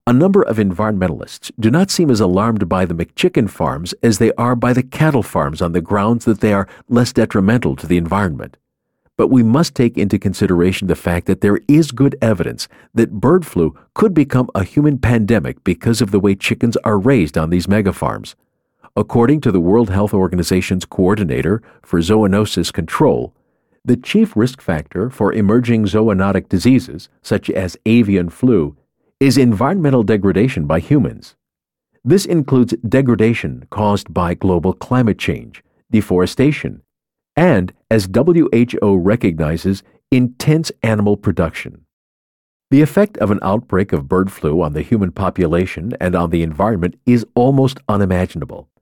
A number of environmentalists do not seem as alarmed by the McChicken farms as they are by the cattle farms on the grounds that they are less detrimental to the environment. But we must take into consideration the fact that there is good evidence that bird flu could become a human pandemic because of the way chickens are raised on these megafarms. According to the World Health Organization's coordinator for zoonosis control, the chief risk factor for emerging zoonotic diseases, such as avian flu, is environmental degradation by humans. This includes degradation caused by global climate change, deforestation, and, as WHO recognizes, intense animal production. The effect of an outbreak of bird flu on the human population and on the environment is almost unimaginable.